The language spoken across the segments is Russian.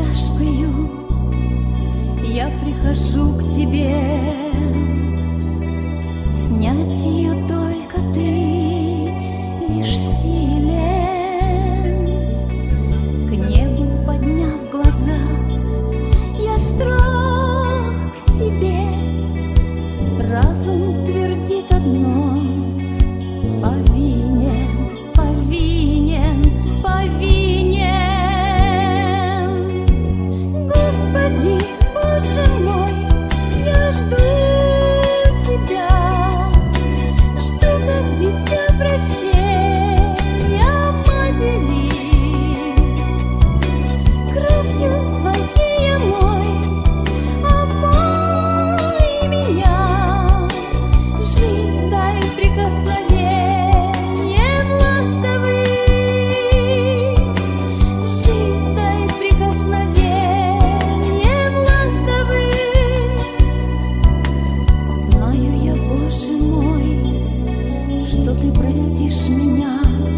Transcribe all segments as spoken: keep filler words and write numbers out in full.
тяжкою я прихожу к тебе. Снять ее только ты лишь силен. К небу подняв глаза, я страх к себе. Разум твердит одно: повинен, повинен, повинен. Господи, Боже мой, я жду Тебя, жду как дитя прощения матери. Кровью Твоей омой, омой меня. Жизнь дай прикосновением ласковым. Жизнь дай прикосновением ласковым. Знаю я, Боже мой, что Ты простишь меня,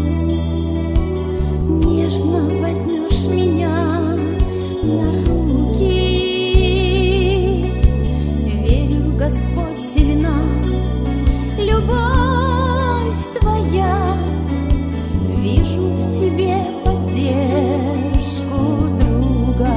нежно возьмешь меня на руки. Верю, Господь, сильна любовь Твоя, вижу в Тебе поддержку друга.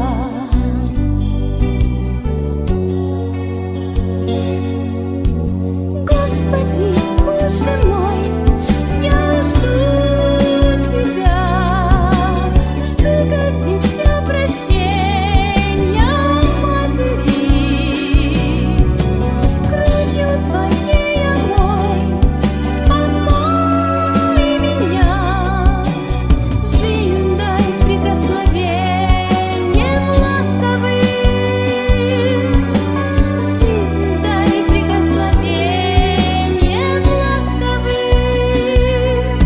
Господи, Боже мой, я жду Тебя, жду как дитя прощения матери. Кровью Твоей омой, омой меня. Жизнь дай прикосновением ласковым. Жизнь дай прикосновением ласковым.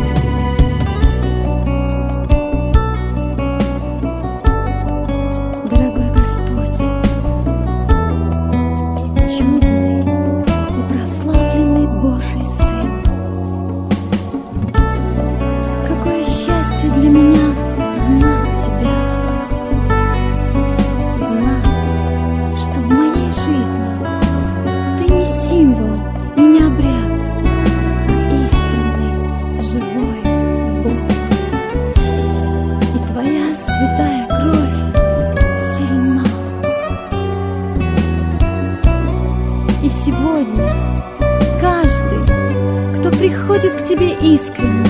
Дорогой Господь, чудный и прославленный Божий Сын, какое счастье для меня знать Тебя, знать, что в моей жизни Ты не символ и не обряд, а истинный, живой Бог. И Твоя святая кровь сильна. И сегодня каждый, кто приходит к Тебе искренне,